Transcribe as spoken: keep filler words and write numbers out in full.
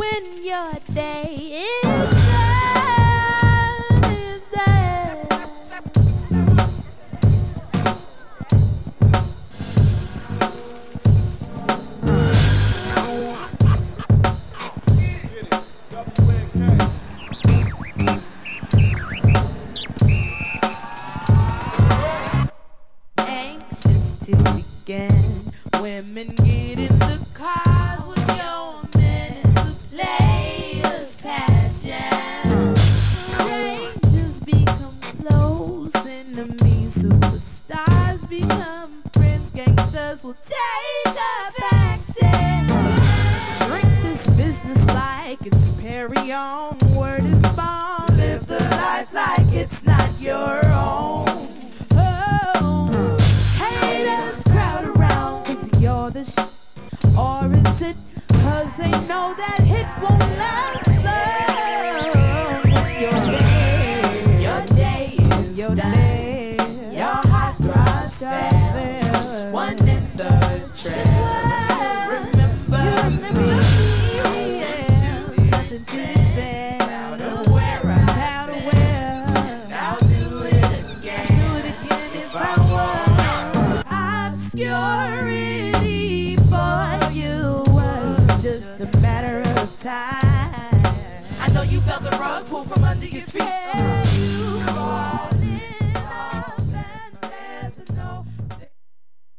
when your day is done, is done. Anxious to begin. Women get in the cars with your men. It's a players pageant. Strangers become close enemies. Superstars become friends. Gangsters will take a back seat. Drink this business like it's Perry on. Word is born. Live the life like it's not your own. Oh, haters crowd around 'cause you're the shit. Or is it 'cause they know that hit won't last long? Your day, your day is your done. Day. Your heart throbs fast. Just one in the trail. Remember, you remember me. Yeah. Nothing to spare. Now to wear out. Now to wear. Now do it again. Do it again if I want. Obscurity for you was just a matter of time. I know you felt the rug pull from under your feet. You fall